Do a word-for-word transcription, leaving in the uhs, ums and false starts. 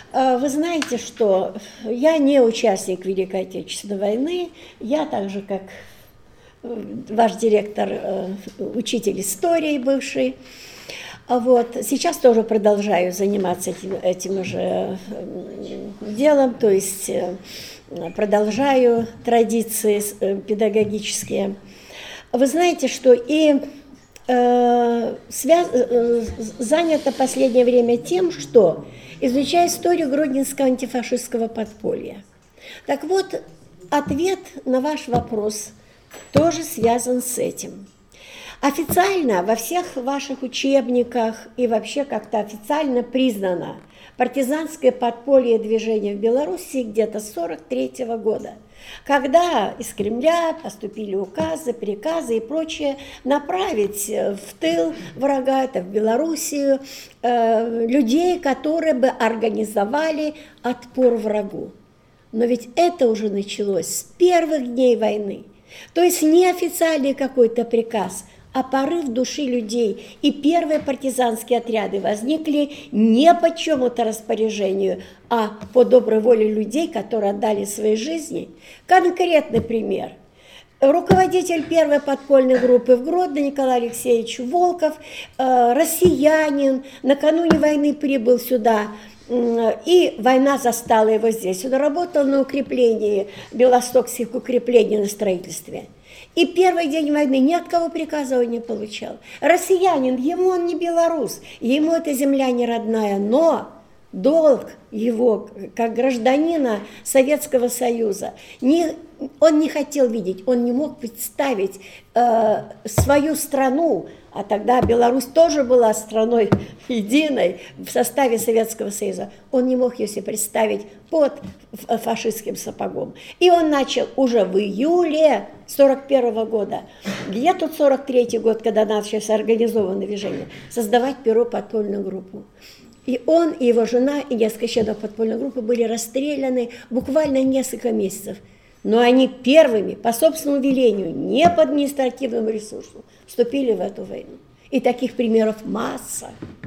Вы знаете, что я не участник Великой Отечественной войны, я так же, как ваш директор, учитель истории бывший, вот, сейчас тоже продолжаю заниматься этим, этим же делом, то есть продолжаю традиции педагогические. Вы знаете, что и э, связ, э, занято последнее время тем, что изучаю историю Гродненского антифашистского подполья. Так вот, ответ на ваш вопрос тоже связан с этим. Официально во всех ваших учебниках и вообще как-то официально признано партизанское подполье движения в Белоруссии где-то с сорок третьего года, когда из Кремля поступили указы, приказы и прочее направить в тыл врага, это в Белоруссию, э, людей, которые бы организовали отпор врагу. Но ведь это уже началось с первых дней войны. То есть не официальный какой-то приказ, а порыв души людей. И первые партизанские отряды возникли не по чему-то распоряжению, а по доброй воле людей, которые отдали свои жизни. Конкретный пример. Руководитель первой подпольной группы в Гродно Николай Алексеевич Волков, э, россиянин, накануне войны прибыл сюда, и война застала его здесь. Он работал на укреплении, белостокских укреплений на строительстве. И первый день войны ни от кого приказа он не получал. Россиянин, ему он не белорус, ему эта земля не родная, но долг его, как гражданина Советского Союза, не, он не хотел видеть, он не мог представить э, свою страну, а тогда Беларусь тоже была страной единой в составе Советского Союза, он не мог ее себе представить под фашистским сапогом. И он начал уже в июле сорок первого года, где тут сорок третий год, когда началось организованное движение, создавать первую подпольную группу. И он, и его жена, и несколько членов подпольной группы были расстреляны буквально несколько месяцев. Но они первыми, по собственному велению, не по административному ресурсу, вступили в эту войну. И таких примеров масса.